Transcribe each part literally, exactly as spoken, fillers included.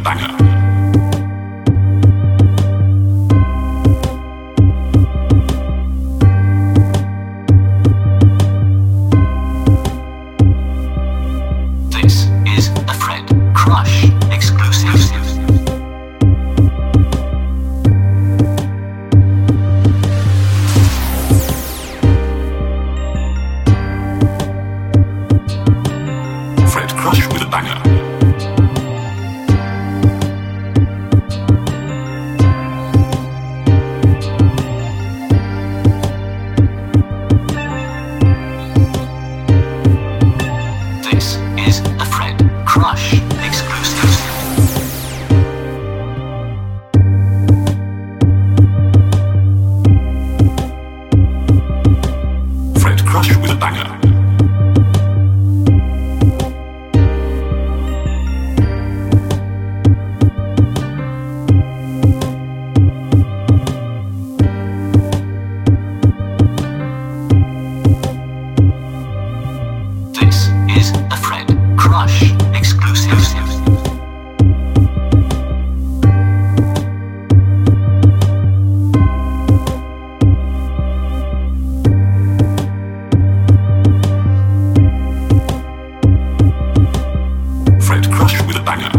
banger. This is a Fred Crush exclusive. Fred Crush with a banger. This is a Fred Crush exclusive. Fred Crush with a banger. This is a Fred Crush exclusive. Fred Crush with a banger.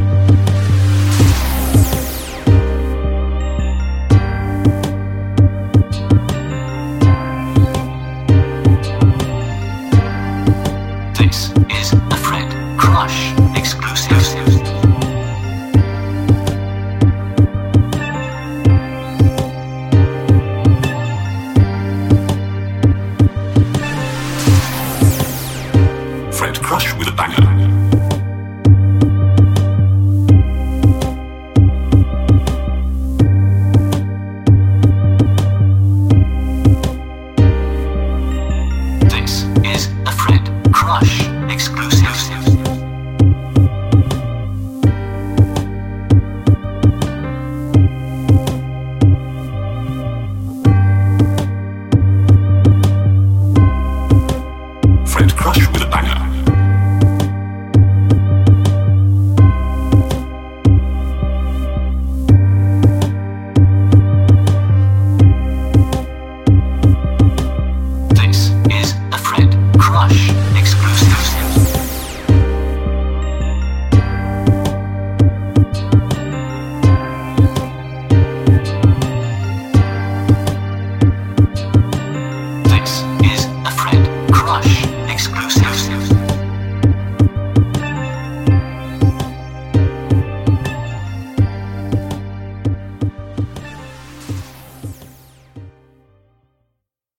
This is a Fred Crush exclusive. Fred Crush with a banger. This is a Fred Crush exclusive. Fred Crush with a banger. This is a Fred Crush